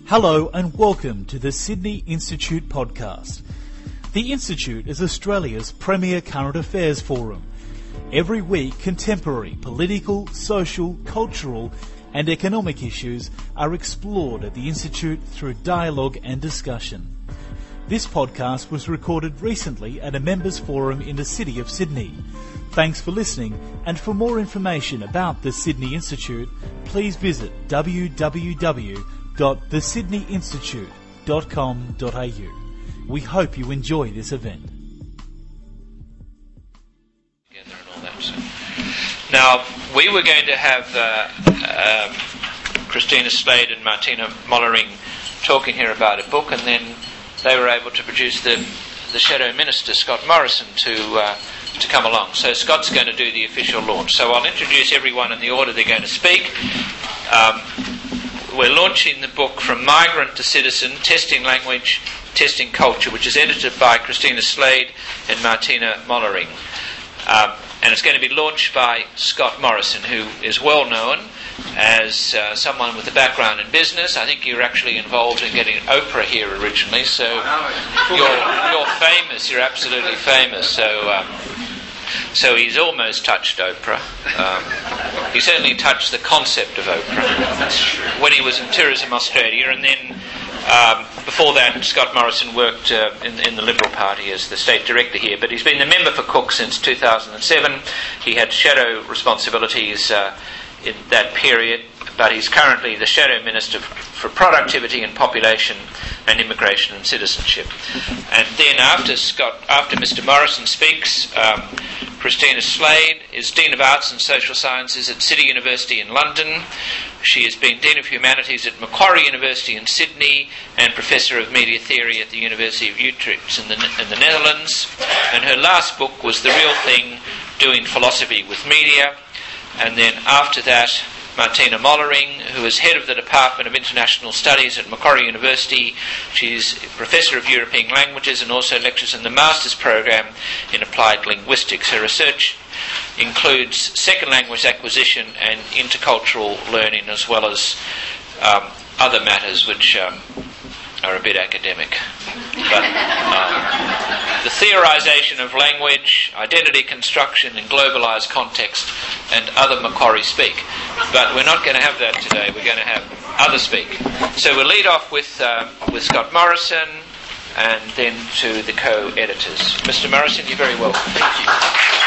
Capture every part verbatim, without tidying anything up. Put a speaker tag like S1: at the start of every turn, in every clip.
S1: Hello and welcome to the Sydney Institute podcast. The Institute is Australia's premier current affairs forum. Every week, contemporary political, social, cultural and economic issues are explored at the Institute through dialogue and discussion. This podcast was recorded recently at a members forum in the city of Sydney. Thanks for listening, and for more information about the Sydney Institute, please visit w w w dot the sydney institute dot com dot a u. We hope you enjoy this event.
S2: Now, we were going to have uh, um, Christina Slade and Martina Mollering talking here about a book, and then they were able to produce the, the Shadow Minister, Scott Morrison, to uh, to come along. So Scott's going to do the official launch. So I'll introduce everyone in the order they're going to speak. Um, we're launching the book From Migrant to Citizen, Testing Language, Testing Culture, which is edited by Christina Slade and Martina Mollering. Um, and it's going to be launched by Scott Morrison, who is well known as uh, someone with a background in business. I think you were actually involved in getting Oprah here originally, so you're, you're famous, you're absolutely famous. So um, so he's almost touched Oprah. Um, he certainly touched the concept of Oprah when he was in Tourism Australia, and then um, before that Scott Morrison worked uh, in, in the Liberal Party as the State Director here, but he's been the member for Cook since two thousand seven. He had shadow responsibilities uh, in that period, but he's currently the Shadow Minister for Productivity and Population and Immigration and Citizenship. And then after Scott, after Mister Morrison speaks, um, Christina Slade is Dean of Arts and Social Sciences at City University in London. She has been Dean of Humanities at Macquarie University in Sydney and Professor of Media Theory at the University of Utrecht in the, in the Netherlands. And her last book was The Real Thing, Doing Philosophy with Media. And then after that, Martina Mollering, who is head of the Department of International Studies at Macquarie University. She's Professor of European Languages and also lectures in the Master's Program in Applied Linguistics. Her research includes second language acquisition and intercultural learning, as well as um, other matters which um, are a bit academic. But um, the theorisation of language, identity construction in globalised context, and other Macquarie speak. But we're not going to have that today. We're going to have other speak. So we'll lead off with uh, with Scott Morrison, and then to the co-editors. Mister Morrison, you're very welcome. Thank you.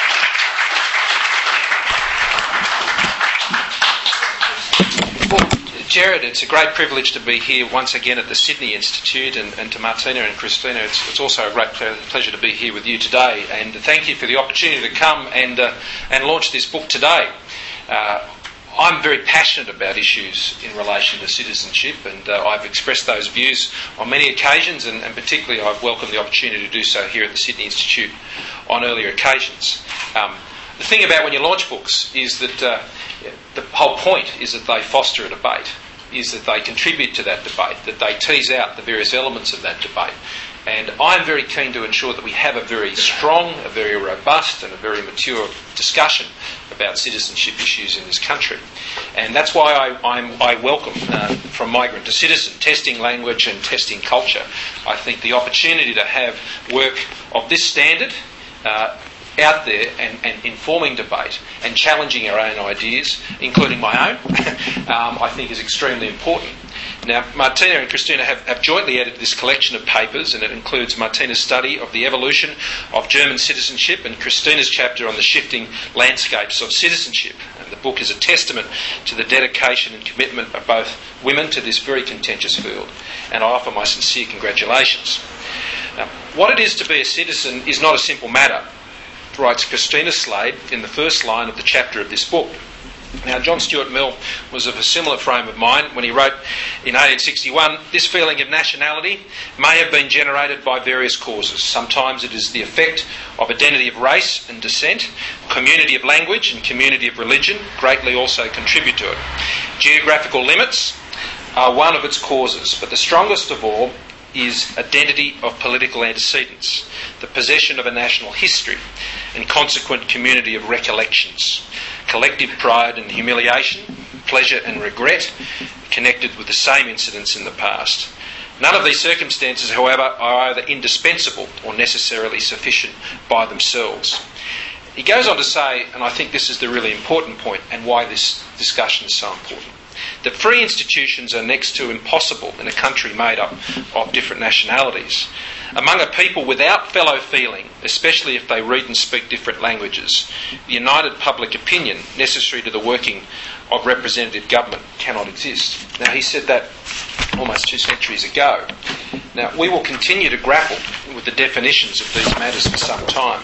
S3: Jared, it's a great privilege to be here once again at the Sydney Institute, and, and to Martina and Christina, it's, it's also a great ple- pleasure to be here with you today, and thank you for the opportunity to come and uh, and launch this book today. Uh, I'm very passionate about issues in relation to citizenship, and uh, I've expressed those views on many occasions, and, and particularly I've welcomed the opportunity to do so here at the Sydney Institute on earlier occasions. Um, the thing about when you launch books is that uh, the whole point is that they foster a debate, is that they contribute to that debate, that they tease out the various elements of that debate. And I'm very keen to ensure that we have a very strong, a very robust and a very mature discussion about citizenship issues in this country. And that's why I, I'm, I welcome uh, From Migrant to Citizen, Testing Language and Testing Culture. I think the opportunity to have work of this standard uh, out there and, and informing debate and challenging our own ideas, including my own, um, I think is extremely important. Now, Martina and Christina have, have jointly edited this collection of papers, and it includes Martina's study of the evolution of German citizenship and Christina's chapter on the shifting landscapes of citizenship. And the book is a testament to the dedication and commitment of both women to this very contentious field, and I offer my sincere congratulations. Now, what it is to be a citizen is not a simple matter, writes Christina Slade in the first line of the chapter of this book. Now, John Stuart Mill was of a similar frame of mind when he wrote in eighteen sixty-one, "This feeling of nationality may have been generated by various causes. Sometimes it is the effect of identity of race and descent. Community of language and community of religion greatly also contribute to it. Geographical limits are one of its causes, but the strongest of all is identity of political antecedents, the possession of a national history and consequent community of recollections, collective pride and humiliation, pleasure and regret, connected with the same incidents in the past. None of these circumstances, however, are either indispensable or necessarily sufficient by themselves. He goes on to say, and I think this is the really important point and why this discussion is so important, that free institutions are next to impossible in a country made up of different nationalities. Among a people without fellow feeling, especially if they read and speak different languages, the united public opinion necessary to the working of representative government cannot exist. Now, he said that almost two centuries ago. Now, we will continue to grapple with the definitions of these matters for some time.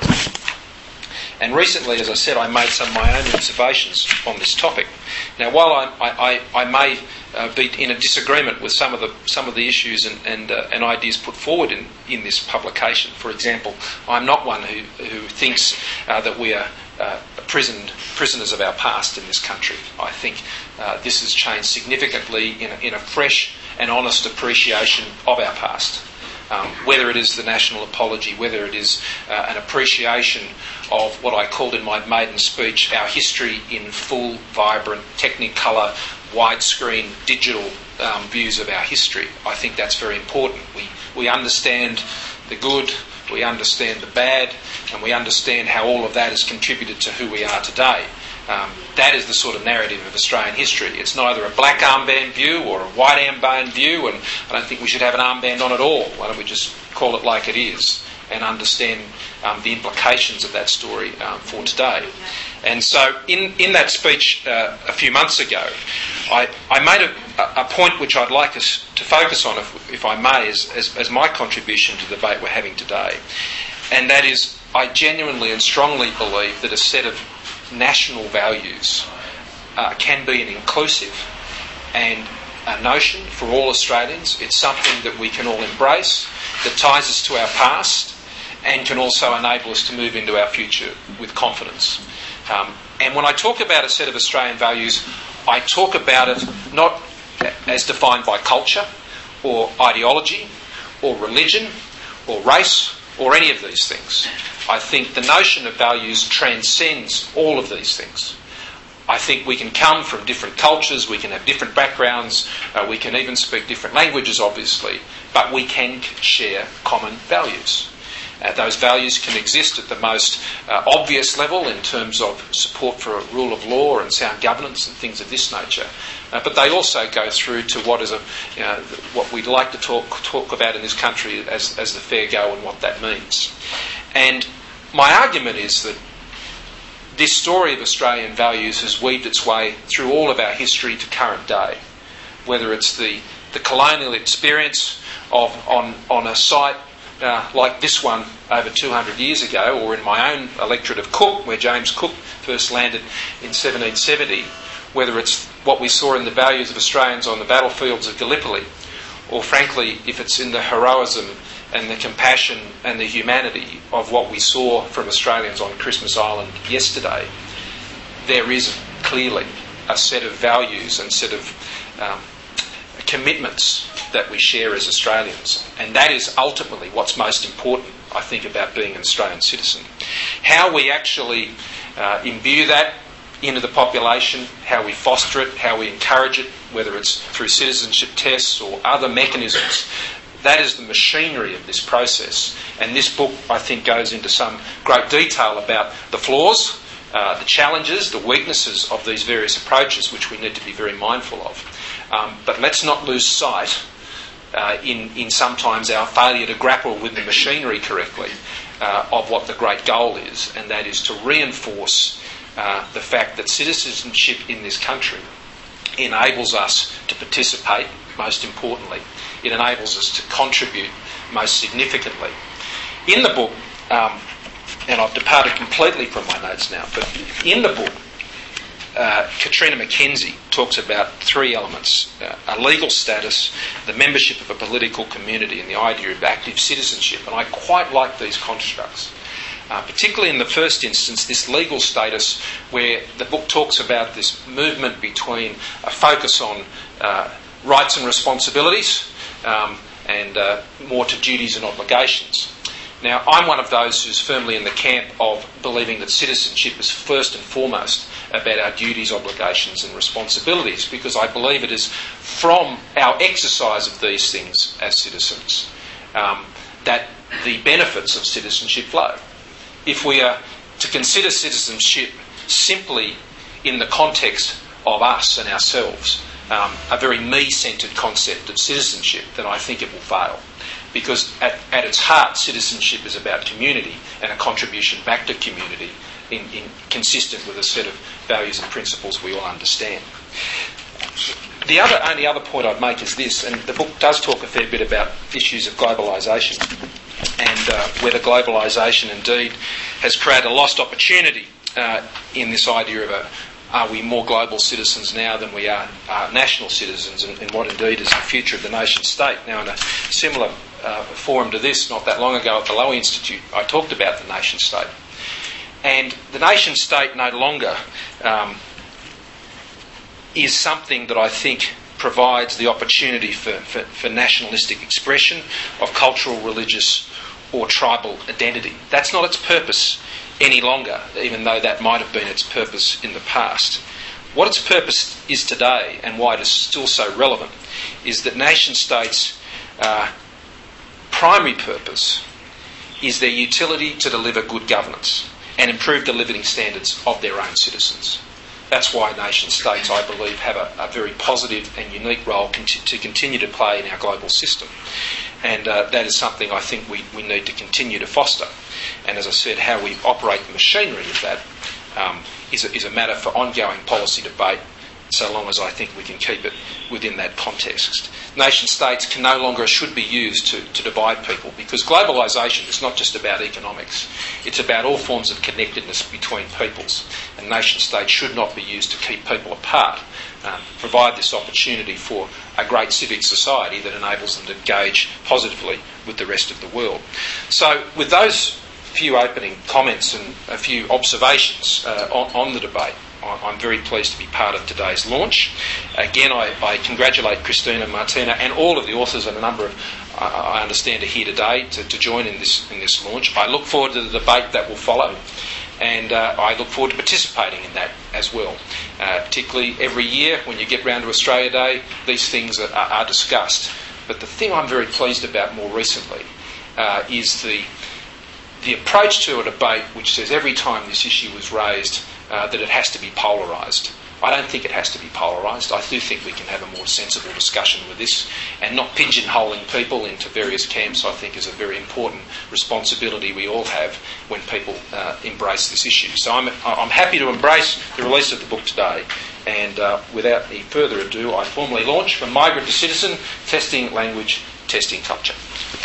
S3: And recently, as I said, I made some of my own observations on this topic. Now, while I, I, I may uh, be in a disagreement with some of the some of the issues and and, uh, and ideas put forward in, in this publication, for example, I'm not one who who thinks uh, that we are uh, prisoned prisoners of our past in this country. I think uh, this has changed significantly in a, in a fresh and honest appreciation of our past. Um, whether it is the national apology, whether it is uh, an appreciation of what I called in my maiden speech our history in full, vibrant, technicolor, widescreen, digital um, views of our history. I think that's very important. We we understand the good, we understand the bad, and we understand how all of that has contributed to who we are today. Um, that is the sort of narrative of Australian history. It's neither a black armband view or a white armband view, and I don't think we should have an armband on at all. Why don't we just call it like it is and understand um, the implications of that story um, for today? And so in, in that speech uh, a few months ago, I, I made a, a point which I'd like us to focus on, if, if I may, as, as, as my contribution to the debate we're having today. And that is, I genuinely and strongly believe that a set of national values uh, can be an inclusive and a notion for all Australians. It's something that we can all embrace, that ties us to our past and can also enable us to move into our future with confidence. Um, and when I talk about a set of Australian values, I talk about it not as defined by culture or ideology or religion or race or any of these things. I think the notion of values transcends all of these things. I think we can come from different cultures, we can have different backgrounds, uh, we can even speak different languages, obviously, but we can share common values. Uh, those values can exist at the most uh, obvious level in terms of support for a rule of law and sound governance and things of this nature. Uh, but they also go through to what is a, you know, what we'd like to talk talk about in this country as, as the fair go and what that means. And my argument is that this story of Australian values has weaved its way through all of our history to current day, whether it's the, the colonial experience of on, on a site uh, like this one over two hundred years ago, or in my own electorate of Cook, where James Cook first landed in seventeen seventy, whether it's what we saw in the values of Australians on the battlefields of Gallipoli, or frankly, if it's in the heroism and the compassion and the humanity of what we saw from Australians on Christmas Island yesterday, there is clearly a set of values and set of um, commitments that we share as Australians. And that is ultimately what's most important, I think, about being an Australian citizen. How we actually uh, imbue that into the population, how we foster it, how we encourage it, whether it's through citizenship tests or other mechanisms. That is the machinery of this process. And this book, I think, goes into some great detail about the flaws, uh, the challenges, the weaknesses of these various approaches, which we need to be very mindful of. Um, but let's not lose sight uh, in, in sometimes our failure to grapple with the machinery correctly uh, of what the great goal is, and that is to reinforce uh, the fact that citizenship in this country enables us to participate, most importantly. It enables us to contribute most significantly. In the book, um, and I've departed completely from my notes now, but in the book, uh, Katrina Mackenzie talks about three elements: uh, a legal status, the membership of a political community, and the idea of active citizenship. And I quite like these constructs. Uh, particularly in the first instance, this legal status, where the book talks about this movement between a focus on uh, rights and responsibilities um, and uh, more to duties and obligations. Now, I'm one of those who's firmly in the camp of believing that citizenship is first and foremost about our duties, obligations and responsibilities, because I believe it is from our exercise of these things as citizens um, that the benefits of citizenship flow. If we are to consider citizenship simply in the context of us and ourselves, um, a very me-centred concept of citizenship, then I think it will fail. Because at, at its heart, citizenship is about community and a contribution back to community in, in consistent with a set of values and principles we all understand. The other, only other point I'd make is this, and the book does talk a fair bit about issues of globalisation and uh, whether globalisation indeed has created a lost opportunity uh, in this idea of a, are we more global citizens now than we are uh, national citizens, and, and what indeed is the future of the nation state. Now, in a similar uh, forum to this, not that long ago at the Lowy Institute, I talked about the nation state. And the nation state no longer um, is something that I think provides the opportunity for, for, for nationalistic expression of cultural, religious or tribal identity. That's not its purpose any longer, even though that might have been its purpose in the past. What its purpose is today, and why it is still so relevant, is that nation states' uh, primary purpose is their utility to deliver good governance and improve the living standards of their own citizens. That's why nation states, I believe, have a, a very positive and unique role conti- to continue to play in our global system. And uh, that is something I think we, we need to continue to foster. And as I said, how we operate the machinery of that um, is, a, is a matter for ongoing policy debate, so long as I think we can keep it within that context. Nation states can no longer, should be used to, to divide people, because globalisation is not just about economics. It's about all forms of connectedness between peoples. And nation states should not be used to keep people apart. Um, provide this opportunity for a great civic society that enables them to engage positively with the rest of the world. So with those few opening comments and a few observations uh, on, on the debate, I'm very pleased to be part of today's launch. Again, I, I congratulate Christina, Martina and all of the authors, and a number of, uh, I understand, are here today to, to join in this in this launch. I look forward to the debate that will follow, and uh, I look forward to participating in that as well. Uh, particularly every year when you get round to Australia Day, these things are, are, are discussed. But the thing I'm very pleased about more recently uh, is the the approach to a debate which says every time this issue was raised, Uh, that it has to be polarised. I don't think it has to be polarised. I do think we can have a more sensible discussion with this, and not pigeonholing people into various camps, I think, is a very important responsibility we all have when people uh, embrace this issue. So I'm, I'm happy to embrace the release of the book today, and uh, without any further ado, I formally launch From Migrant to Citizen, Testing Language, Testing Culture.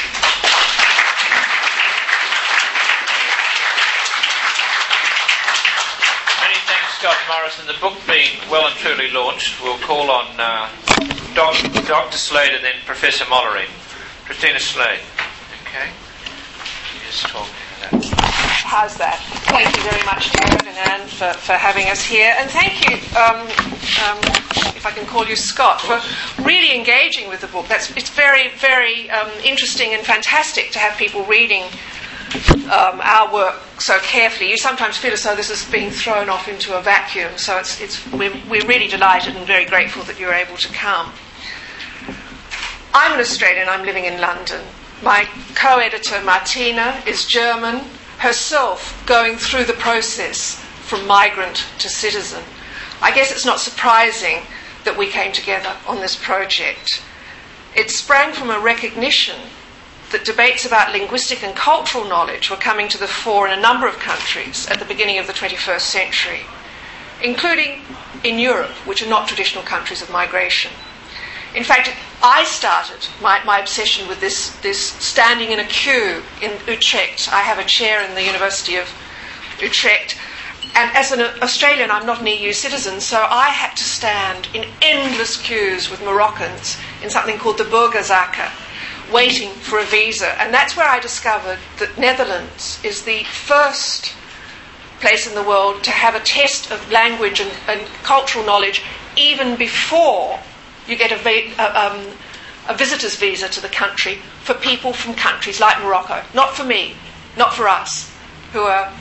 S2: Scott Morrison, the book being well and truly launched, we'll call on uh, Doc, Doctor Slade and then Professor Mollering. Christina Slade. Okay. You just talk about that.
S4: How's that? Thank you very much, David and Anne, for, for having us here. And thank you, um, um, if I can call you Scott, for really engaging with the book. That's It's very, very um, interesting and fantastic to have people reading Um, our work so carefully. You sometimes feel as though this is being thrown off into a vacuum, so it's, it's, we're, we're really delighted and very grateful that you're able to come. I'm an Australian, I'm living in London. My co-editor Martina is German, herself going through the process from migrant to citizen. I guess it's not surprising that we came together on this project. It sprang from a recognition that debates about linguistic and cultural knowledge were coming to the fore in a number of countries at the beginning of the twenty-first century, including in Europe, which are not traditional countries of migration. In fact, I started my, my obsession with this, this standing in a queue in Utrecht. I have a chair in the University of Utrecht, and as an Australian, I'm not an E U citizen, so I had to stand in endless queues with Moroccans in something called the Burgerzaken, waiting for a visa. And that's where I discovered that Netherlands is the first place in the world to have a test of language and, and cultural knowledge even before you get a, a, um, a visitor's visa to the country for people from countries like Morocco. Not for me, not for us, who are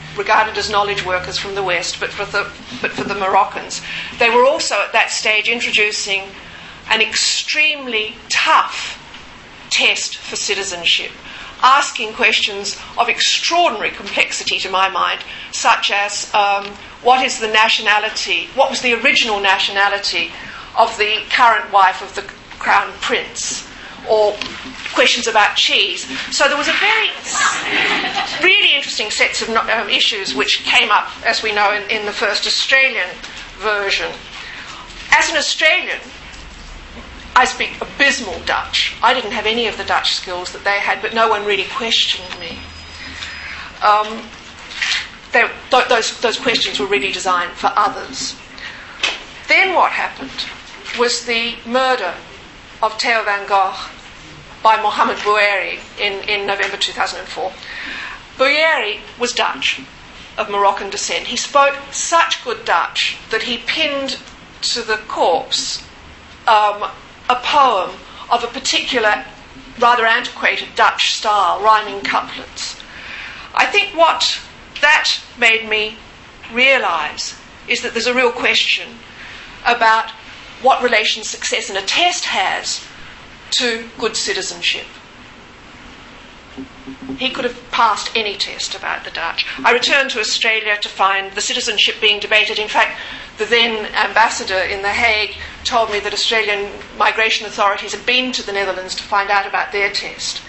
S4: regarded as knowledge workers from the West, but for the, but for the Moroccans. They were also at that stage introducing an extremely tough test for citizenship, asking questions of extraordinary complexity to my mind, such as um, what is the nationality, what was the original nationality of the current wife of the Crown Prince, or questions about cheese. So there was a very, really interesting sets of um, issues which came up, as we know, in, in the first Australian version. As an Australian, I speak abysmal Dutch. I didn't have any of the Dutch skills that they had, but no one really questioned me. Um, they, th- those, those questions were really designed for others. Then what happened was the murder of Theo van Gogh by Mohamed Bouheri in, in November two thousand four. Bouheri was Dutch, of Moroccan descent. He spoke such good Dutch that he pinned to the corpse um, a poem of a particular, rather antiquated Dutch style, rhyming couplets. I think what that made me realise is that there's a real question about what relation success in a test has to good citizenship. He could have passed any test about the Dutch. I returned to Australia to find the citizenship being debated. In fact, the then ambassador in The Hague told me that Australian migration authorities had been to the Netherlands to find out about their test.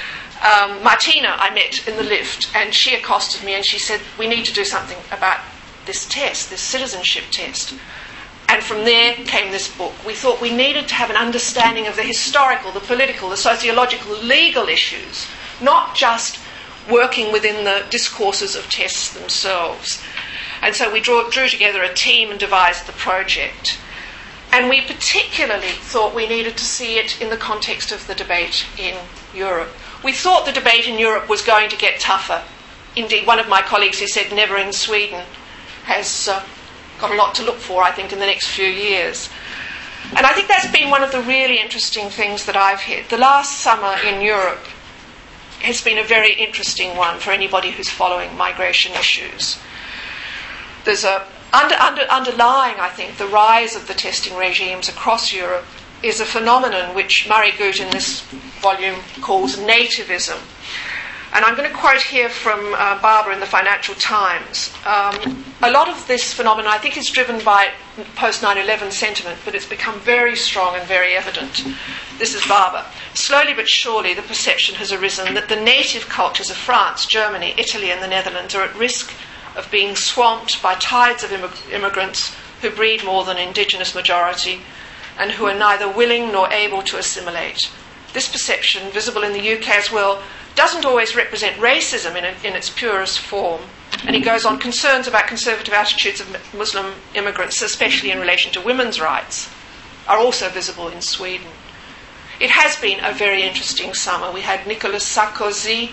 S4: Um, Martina I met in the lift, and she accosted me and she said, we need to do something about this test, this citizenship test. And from there came this book. We thought we needed to have an understanding of the historical, the political, the sociological, legal issues, not just working within the discourses of tests themselves. And so we drew, drew together a team and devised the project. And we particularly thought we needed to see it in the context of the debate in Europe. We thought the debate in Europe was going to get tougher. Indeed, one of my colleagues who said never in Sweden has uh, got a lot to look for, I think, in the next few years. And I think that's been one of the really interesting things that I've hit. The last summer in Europe has been a very interesting one for anybody who's following migration issues. There's a under, under, underlying, I think, the rise of the testing regimes across Europe is a phenomenon which Murray Goot in this volume calls nativism. And I'm going to quote here from uh, Barbara in the Financial Times. Um, a lot of this phenomenon, I think, is driven by post nine eleven sentiment, but it's become very strong and very evident. This is Barbara. Slowly but surely, the perception has arisen that the native cultures of France, Germany, Italy, and the Netherlands are at risk of being swamped by tides of immig- immigrants who breed more than indigenous majority and who are neither willing nor able to assimilate. This perception, visible in the U K as well, doesn't always represent racism in, a, in its purest form. And he goes on, concerns about conservative attitudes of Muslim immigrants, especially in relation to women's rights, are also visible in Sweden. It has been a very interesting summer. We had Nicolas Sarkozy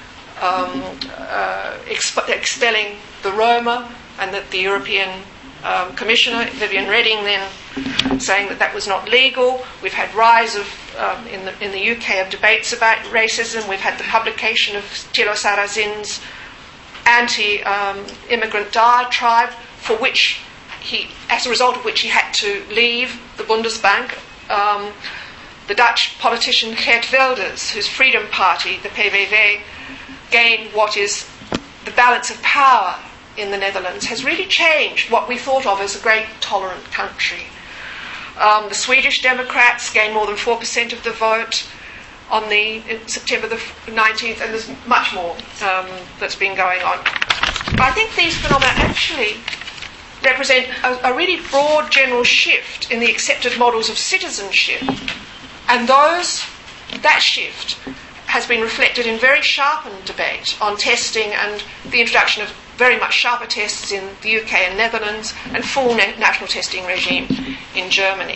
S4: um, uh, exp- expelling the Roma, and that the European um, Commissioner, Viviane Reding, then saying that that was not legal. We've had rise of Um, in the in the U K of debates about racism. We've had the publication of Thilo Sarrazin's anti-immigrant um, diatribe, for which he, as a result of which he had to leave the Bundesbank. Um, the Dutch politician Geert Wilders, whose Freedom Party, the P V V, gained what is the balance of power in the Netherlands, has really changed what we thought of as a great tolerant country. Um, the Swedish Democrats gained more than four percent of the vote on the September the nineteenth, and there's much more um, that's been going on. I think these phenomena actually represent a, a really broad general shift in the accepted models of citizenship, and those that shift has been reflected in very sharpened debate on testing and the introduction of very much sharper tests in the U K and Netherlands, and full na- national testing regime in Germany.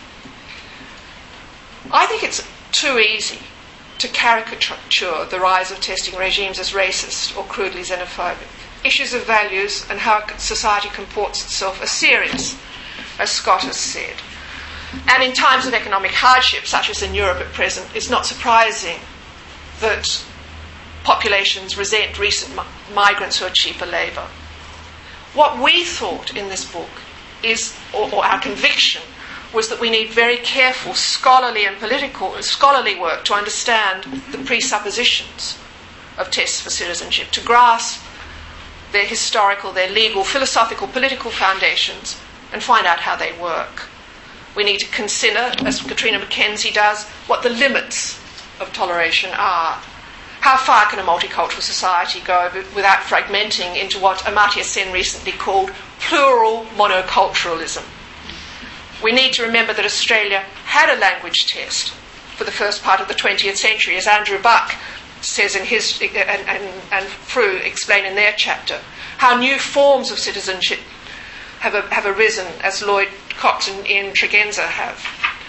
S4: I think it's too easy to caricature the rise of testing regimes as racist or crudely xenophobic. Issues of values and how society comports itself are serious, as Scott has said. And in times of economic hardship, such as in Europe at present, it's not surprising that populations resent recent mi- migrants who are cheaper labour. What we thought in this book is, or, or our conviction, was that we need very careful scholarly and political scholarly work to understand the presuppositions of tests for citizenship, to grasp their historical, their legal, philosophical, political foundations, and find out how they work. We need to consider, as Katrina Mackenzie does, what the limits of toleration are. How far can a multicultural society go without fragmenting into what Amartya Sen recently called plural monoculturalism? We need to remember that Australia had a language test for the first part of the twentieth century, as Andrew Buck says in his, and, and, and Frew explain in their chapter, how new forms of citizenship have, a, have arisen, as Lloyd Cox and Ian Tregenza have.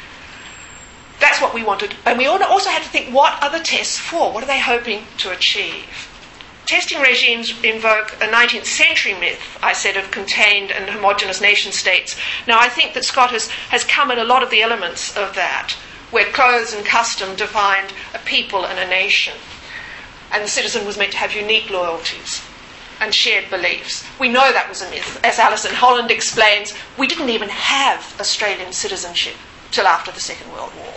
S4: That's what we wanted. And we also had to think, what are the tests for? What are they hoping to achieve? Testing regimes invoke a nineteenth century myth, I said, of contained and homogenous nation states. Now, I think that Scott has, has come at a lot of the elements of that, where clothes and custom defined a people and a nation. And the citizen was meant to have unique loyalties and shared beliefs. We know that was a myth. As Alison Holland explains, we didn't even have Australian citizenship till after the Second World War.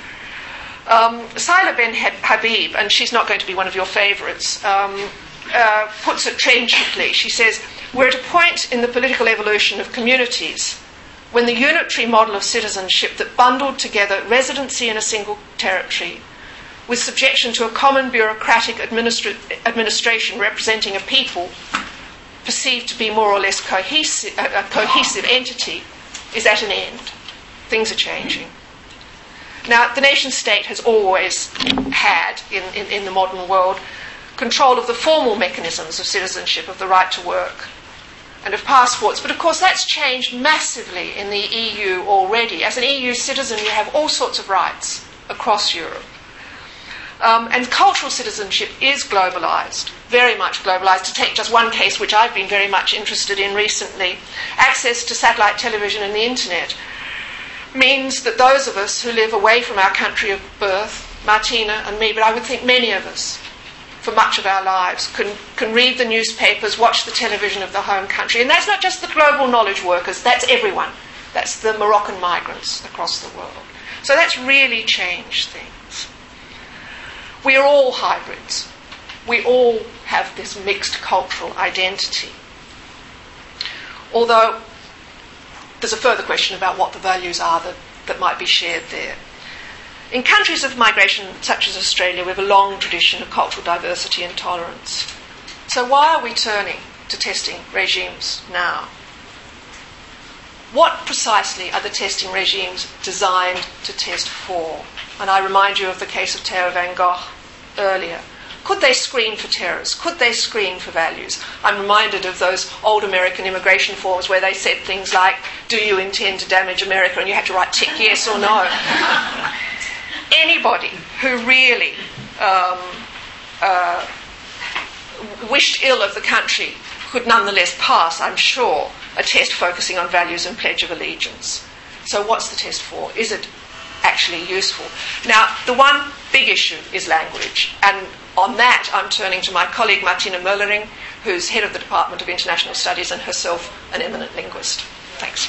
S4: Um, Saila Ben Habib, and she's not going to be one of your favourites, um, uh, puts it trenchantly. She says, we're at a point in the political evolution of communities when the unitary model of citizenship that bundled together residency in a single territory with subjection to a common bureaucratic administra- administration representing a people perceived to be more or less cohesive, a, a cohesive entity, is at an end. Things are changing. Now, the nation-state has always had, in, in, in the modern world, control of the formal mechanisms of citizenship, of the right to work, and of passports. But, of course, that's changed massively in the E U already. As an E U citizen, you have all sorts of rights across Europe. Um, and cultural citizenship is globalised, very much globalised. To take just one case which I've been very much interested in recently, access to satellite television and the internet means that those of us who live away from our country of birth, Martina and me, but I would think many of us, for much of our lives, can, can read the newspapers, watch the television of the home country. And that's not just the global knowledge workers, that's everyone. That's the Moroccan migrants across the world. So that's really changed things. We are all hybrids. We all have this mixed cultural identity. Although there's a further question about what the values are that, that might be shared there. In countries of migration such as Australia, we have a long tradition of cultural diversity and tolerance. So why are we turning to testing regimes now? What precisely are the testing regimes designed to test for? And I remind you of the case of Theo van Gogh earlier. Could they screen for terrorists? Could they screen for values? I'm reminded of those old American immigration forms where they said things like, do you intend to damage America? And you had to write tick yes or no. Anybody who really um, uh, wished ill of the country could nonetheless pass, I'm sure, a test focusing on values and pledge of allegiance. So what's the test for? Is it actually useful? Now, the one big issue is language, and on that I'm turning to my colleague Martina Möllering, who's head of the Department of International Studies and herself an eminent linguist. Thanks.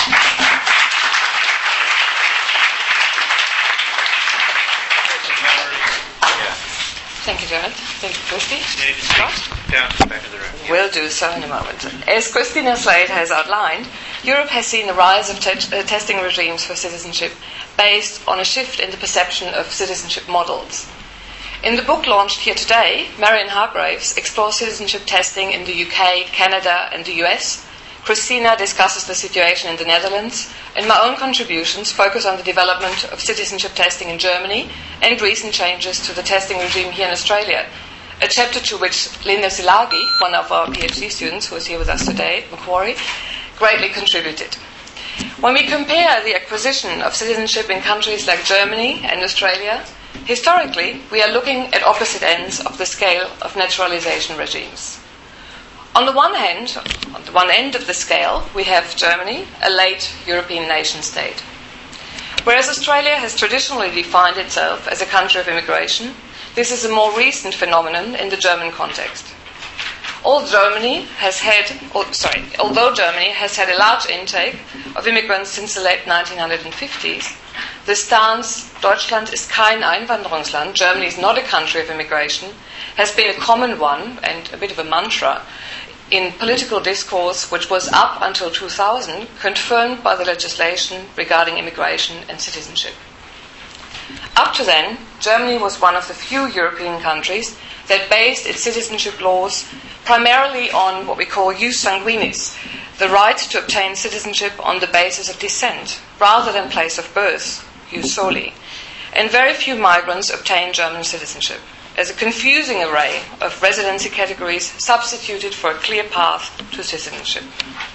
S5: Thank you, Janet. Thank you, Christy.
S2: Scott? Down to the back of the room. Yeah.
S5: We'll do so in a moment. As Christina Slade has outlined, Europe has seen the rise of te- uh, testing regimes for citizenship based on a shift in the perception of citizenship models. In the book launched here today, Marion Hargraves explores citizenship testing in the U K, Canada and the U S. Christina discusses the situation in the Netherlands, and my own contributions focus on the development of citizenship testing in Germany and recent changes to the testing regime here in Australia, a chapter to which Linda Silagi, one of our PhD students who is here with us today at Macquarie, greatly contributed. When we compare the acquisition of citizenship in countries like Germany and Australia, historically we are looking at opposite ends of the scale of naturalization regimes. On the one hand, on the one end of the scale, we have Germany, a late European nation-state. Whereas Australia has traditionally defined itself as a country of immigration, This is a more recent phenomenon in the German context. All Germany has had, or, sorry, although Germany has had a large intake of immigrants since the late nineteen fifties, the stance, Deutschland ist kein Einwanderungsland, Germany is not a country of immigration, has been a common one and a bit of a mantra in political discourse, which was up until two thousand, confirmed by the legislation regarding immigration and citizenship. Up to then, Germany was one of the few European countries that based its citizenship laws primarily on what we call jus sanguinis, the right to obtain citizenship on the basis of descent, rather than place of birth, jus soli. And very few migrants obtain German citizenship, as a confusing array of residency categories substituted for a clear path to citizenship.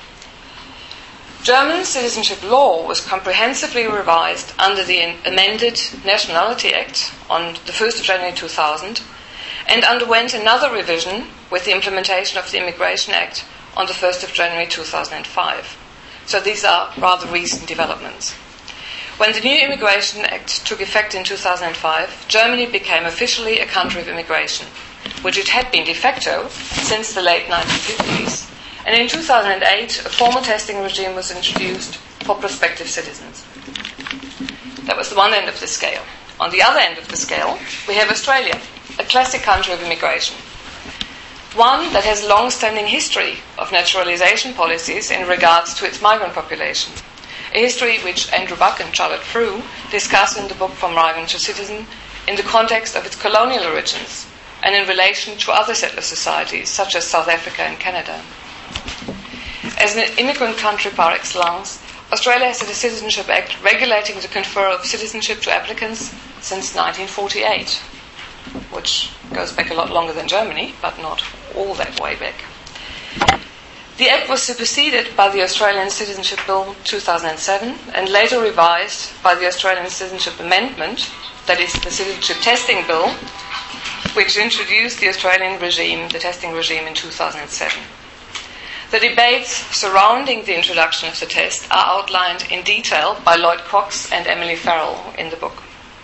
S5: German citizenship law was comprehensively revised under the amended Nationality Act on the first of January two thousand, and underwent another revision with the implementation of the Immigration Act on the first of January two thousand five. So these are rather recent developments. When the new Immigration Act took effect in two thousand five, Germany became officially a country of immigration, which it had been de facto since the late nineteen fifties. And in two thousand eight, a formal testing regime was introduced for prospective citizens. That was the one end of the scale. On the other end of the scale, we have Australia, a classic country of immigration. One that has a long-standing history of naturalization policies in regards to its migrant population. A history which Andrew Buck and Charlotte Frew discuss in the book From Migrant to Citizen in the context of its colonial origins and in relation to other settler societies such as South Africa and Canada. As an immigrant country par excellence, Australia has had a Citizenship Act regulating the conferral of citizenship to applicants since nineteen forty-eight, which goes back a lot longer than Germany, but not all that way back. The Act was superseded by the Australian Citizenship Bill two thousand seven and later revised by the Australian Citizenship Amendment, that is the Citizenship Testing Bill, which introduced the Australian regime, the testing regime, in two thousand seven. The debates surrounding the introduction of the test are outlined in detail by Lloyd Cox and Emily Farrell in the book.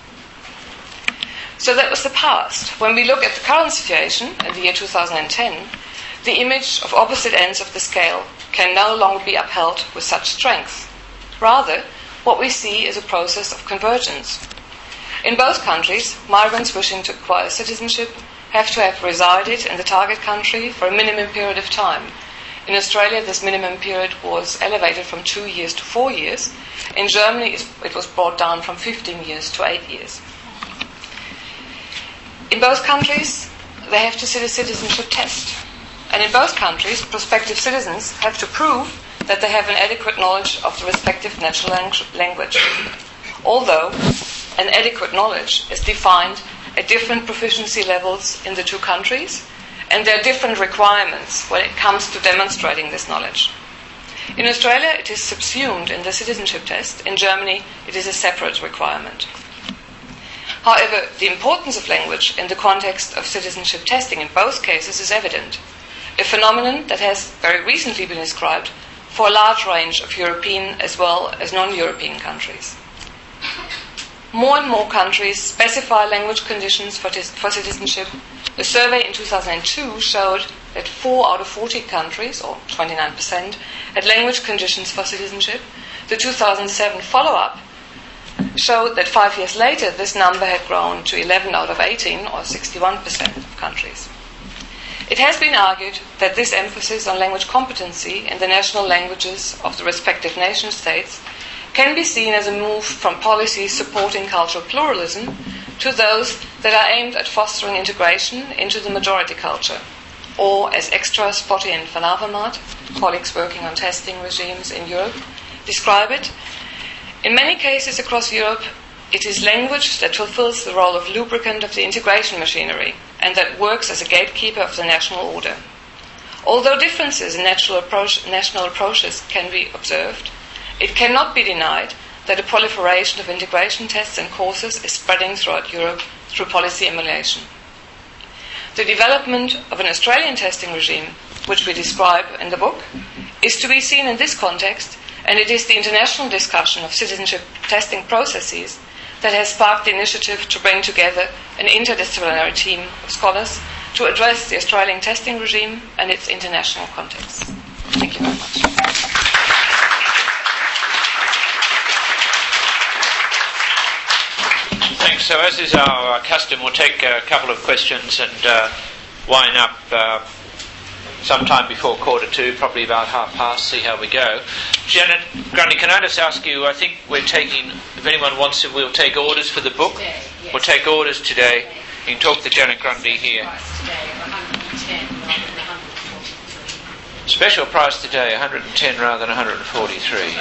S5: So that was the past. When we look at the current situation in the year two thousand ten, the image of opposite ends of the scale can no longer be upheld with such strength. Rather, what we see is a process of convergence. In both countries, migrants wishing to acquire citizenship have to have resided in the target country for a minimum period of time. In Australia, this minimum period was elevated from two years to four years. In Germany, it was brought down from fifteen years to eight years. In both countries, they have to sit a citizenship test. And in both countries, prospective citizens have to prove that they have an adequate knowledge of the respective national language. Although an adequate knowledge is defined at different proficiency levels in the two countries, and there are different requirements when it comes to demonstrating this knowledge. In Australia, it is subsumed in the citizenship test. In Germany, it is a separate requirement. However, the importance of language in the context of citizenship testing in both cases is evident, a phenomenon that has very recently been described for a large range of European as well as non-European countries. More and more countries specify language conditions for, tis- for citizenship. A survey in two thousand two showed that four out of forty countries, or twenty-nine percent, had language conditions for citizenship. The two thousand seven follow-up showed that five years later this number had grown to eleven out of eighteen, or sixty-one percent of countries. It has been argued that this emphasis on language competency in the national languages of the respective nation states can be seen as a move from policies supporting cultural pluralism to those that are aimed at fostering integration into the majority culture, or as Extra, Spotty and Van Avermaet, colleagues working on testing regimes in Europe, describe it. In many cases across Europe, it is language that fulfills the role of lubricant of the integration machinery and that works as a gatekeeper of the national order. Although differences in national, approach, national approaches can be observed, it cannot be denied that a proliferation of integration tests and courses is spreading throughout Europe through policy emulation. The development of an Australian testing regime, which we describe in the book, is to be seen in this context, and it is the international discussion of citizenship testing processes that has sparked the initiative to bring together an interdisciplinary team of scholars to address the Australian testing regime and its international context. Thank you very much.
S2: Thanks. So as is our custom, we'll take a couple of questions and uh, wind up uh, sometime before quarter two, probably about half past, see how we go. Janet Grundy, can I just ask you, I think we're taking, if anyone wants to, we'll take orders for the book.
S6: Today, yes.
S2: We'll take orders today. You can talk to Janet Grundy here. Special price today, one hundred ten rather than one hundred forty-three.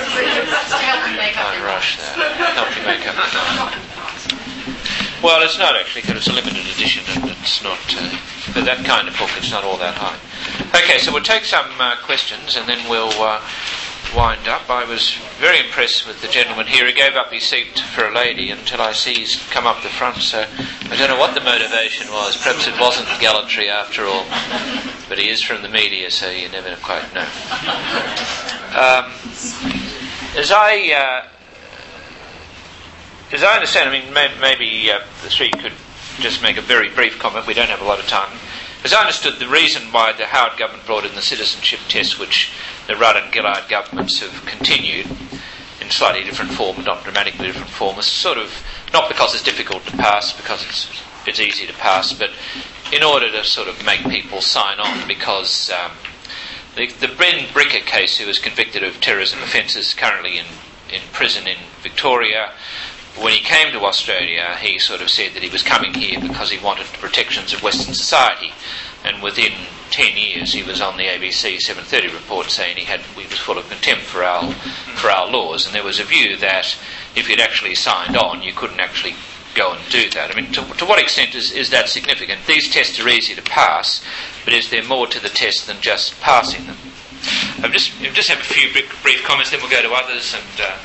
S2: Can't rush that. Help you make up the time. Well, it's not actually, because it's a limited edition and it's not, uh, for that kind of book, it's not all that high. Okay, so we'll take some uh, questions and then we'll uh, wind up. I was very impressed with the gentleman here. He gave up his seat for a lady until I see he's come up the front, so I don't know what the motivation was. Perhaps it wasn't gallantry after all, but he is from the media, so you never quite know. Um, as I... Uh, As I understand, I mean, may, maybe uh, the three could just make a very brief comment. We don't have a lot of time. As I understood, the reason why the Howard government brought in the citizenship test, which the Rudd and Gillard governments have continued in slightly different form, not dramatically different form, is sort of not because it's difficult to pass, because it's it's easy to pass, but in order to sort of make people sign on, because um, the, the Ben Bricker case, who was convicted of terrorism offences, currently in, in prison in Victoria. When he came to Australia, he sort of said that he was coming here because he wanted the protections of Western society. And within ten years, he was on the A B C seven thirty report saying he had he was full of contempt for our for our laws. And there was a view that if he'd actually signed on, you couldn't actually go and do that. I mean, to, to what extent is, is that significant? These tests are easy to pass, but is there more to the test than just passing them? I've just I've just have a few brief comments, then we'll go to others and. Uh,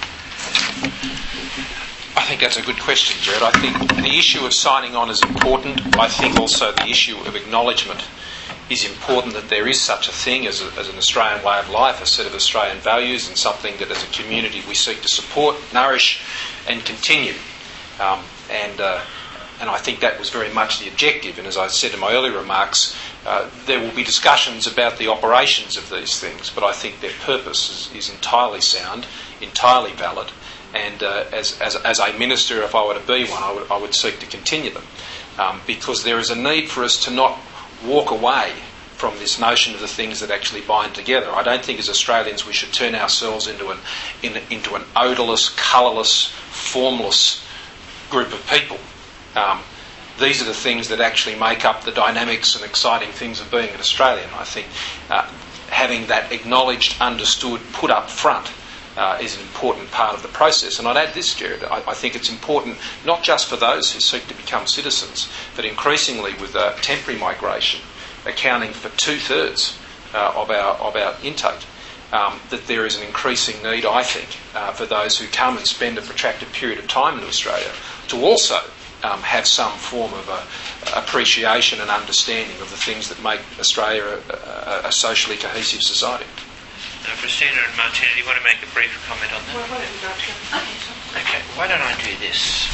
S3: I think that's a good question, Jared. I think the issue of signing on is important. I think also the issue of acknowledgement is important, that there is such a thing as, a, as an Australian way of life, a set of Australian values, and something that as a community we seek to support, nourish and continue. Um, and, uh, and I think that was very much the objective. And as I said in my earlier remarks, uh, there will be discussions about the operations of these things, but I think their purpose is, is entirely sound, entirely valid. And uh, as, as as a minister, if I were to be one, I would I would seek to continue them, um, because there is a need for us to not walk away from this notion of the things that actually bind together. I don't think as Australians we should turn ourselves into an in, into an odourless, colourless, formless group of people. Um, these are the things that actually make up the dynamics and exciting things of being an Australian. I think uh, having that acknowledged, understood, put up front. Uh, is an important part of the process. And I'd add this, Jared, I, I think it's important not just for those who seek to become citizens, but increasingly with uh, temporary migration accounting for two-thirds uh, of our of our intake, um, that there is an increasing need, I think, uh, for those who come and spend a protracted period of time in Australia to also um, have some form of a, appreciation and understanding of the things that make Australia a, a, a socially cohesive society.
S2: Uh, Christina and Martina, do you want to make a brief comment on that?
S4: Well, why don't you go to?
S2: Okay, why don't I do this?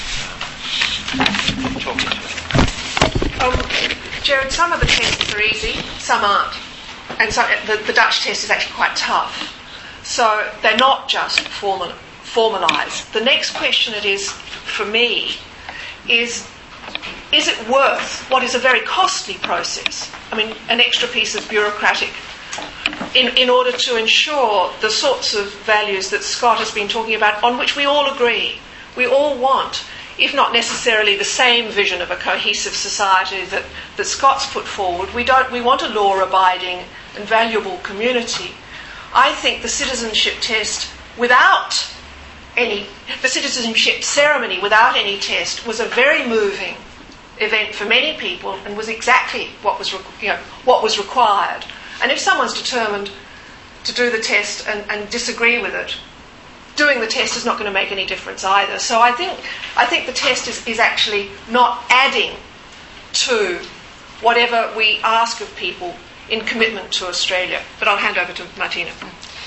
S2: Um, talk into it.
S4: Um, Jared, some of the tests are easy, some aren't. And so the, the Dutch test is actually quite tough. So they're not just formal, formalised. The next question it is, for me, is, is it worth what is a very costly process? I mean, an extra piece of bureaucratic In, in order to ensure the sorts of values that Scott has been talking about, on which we all agree. We all want, if not necessarily the same vision of a cohesive society that, that Scott's put forward. We don't. We want a law-abiding and valuable community. I think the citizenship test without any, the citizenship ceremony without any test was a very moving event for many people and was exactly what was, you know, what was required. And if someone's determined to do the test and, and disagree with it, doing the test is not going to make any difference either. So I think I think the test is, is actually not adding to whatever we ask of people in commitment to Australia. But I'll hand over to Martina.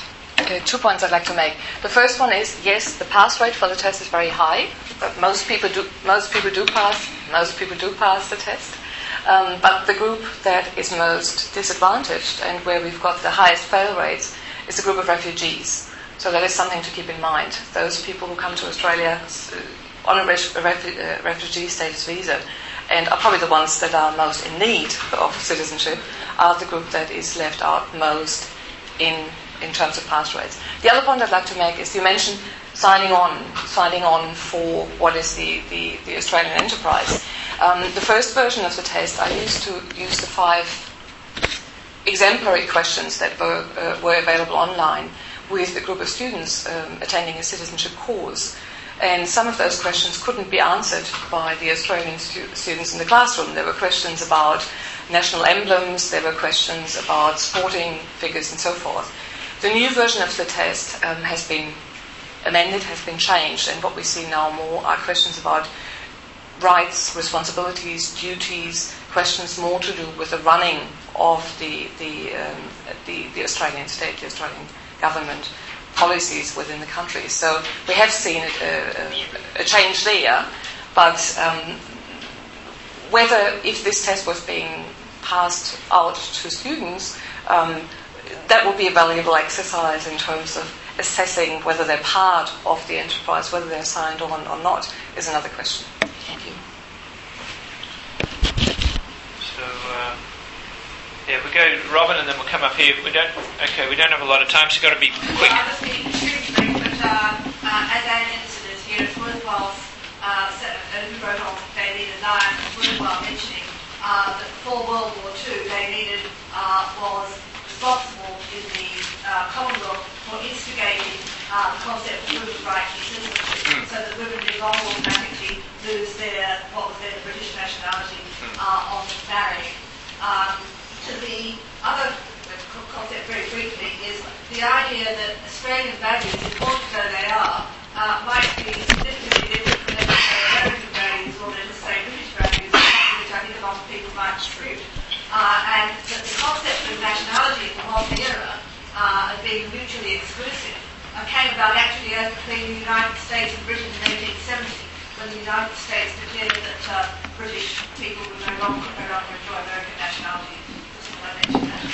S5: Okay, two points I'd like to make. The first one is, yes, the pass rate for the test is very high. But most people do. Most people do pass. Most people do pass the test. Um, but the group that is most disadvantaged and where we've got the highest fail rates is the group of refugees. So that is something to keep in mind. Those people who come to Australia uh, on a, ref- a refu- uh, refugee status visa and are probably the ones that are most in need of citizenship are the group that is left out most in in terms of pass rates. The other point I'd like to make is you mentioned signing on, signing on for what is the, the, the Australian enterprise. Um, the first version of the test, I used to use the five exemplary questions that were, uh, were available online with a group of students um, attending a citizenship course. And some of those questions couldn't be answered by the Australian stu- students in the classroom. There were questions about national emblems, there were questions about sporting figures and so forth. The new version of the test um, has been amended, has been changed, and what we see now more are questions about rights, responsibilities, duties, questions more to do with the running of the the, um, the, the Australian state, the Australian government policies within the country. So we have seen a, a, a change there, but um, whether if this test was being passed out to students, um, that would be a valuable exercise in terms of assessing whether they're part of the enterprise, whether they're signed on or not, is another question. Thank you.
S2: So, uh, yeah, we go Robin, and then we'll come up here. We don't. Okay, we don't have a lot of time, so you've got to be quick.
S6: Well, I'll just be extremely brief, but uh, uh, as Anne mentioned it here, it's worthwhile. Uh, so, uh, who wrote on they needed nine? It's worthwhile mentioning uh, that before World War Two, they needed uh, was responsible in the uh, Commonwealth for instigating uh, the concept of women's right to citizenship, so that women no longer automatically lose their what was then the British nationality uh, on marrying. Um, to the other concept very briefly is the idea that Australian values, important though they are, uh, might be significantly different from let's say American values or let's say British values, which I think a lot of people might dispute. Uh, and that the concept of nationality in the modern era uh, as being mutually exclusive uh, came about actually as between the United States and Britain in eighteen seventy, when the United States declared that uh, British people would no longer, no longer enjoy American nationality. Just want to mention that.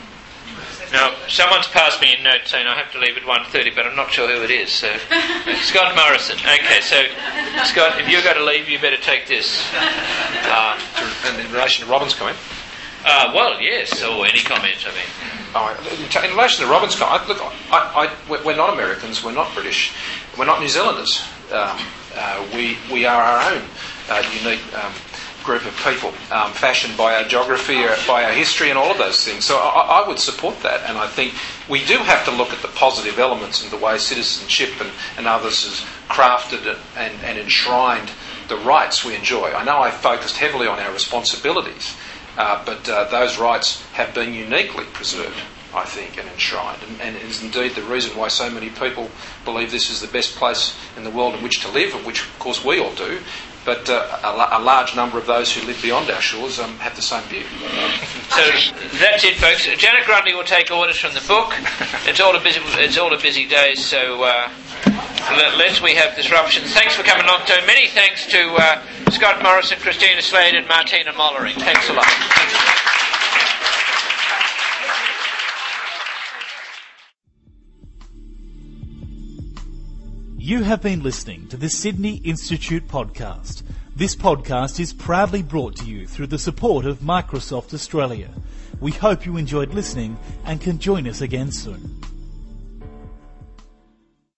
S2: Now, someone's passed me a note saying I have to leave at one thirty, but I'm not sure who it is. So, Scott Morrison. Okay, so Scott, if you're going to leave, you better take this. Uh,
S3: in relation to Robin's comment.
S2: Uh, well, yes, or any comment, I mean.
S3: Oh, in relation to Robin's comment, look, I, I, we're not Americans, we're not British, we're not New Zealanders. Um, uh, we we are our own uh, unique um, group of people, um, fashioned by our geography, or by our history, and all of those things. So I, I would support that, and I think we do have to look at the positive elements in the way citizenship and, and others has crafted and, and, and enshrined the rights we enjoy. I know I focused heavily on our responsibilities. Uh, but uh, those rights have been uniquely preserved, I think, and enshrined. And, and is indeed the reason why so many people believe this is the best place in the world in which to live, and which, of course, we all do. But uh, a, a large number of those who live beyond our shores um, have the same view.
S2: So that's it, folks. Janet Grundy will take orders from the book. It's all a busy, it's all a busy day, so uh, lest we have disruptions. Thanks for coming along. So many thanks to uh, Scott Morrison, Christina Slade, and Martina Mollering. Thanks a lot.
S1: You have been listening to the Sydney Institute podcast. This podcast is proudly brought to you through the support of Microsoft Australia. We hope you enjoyed listening and can join us again soon.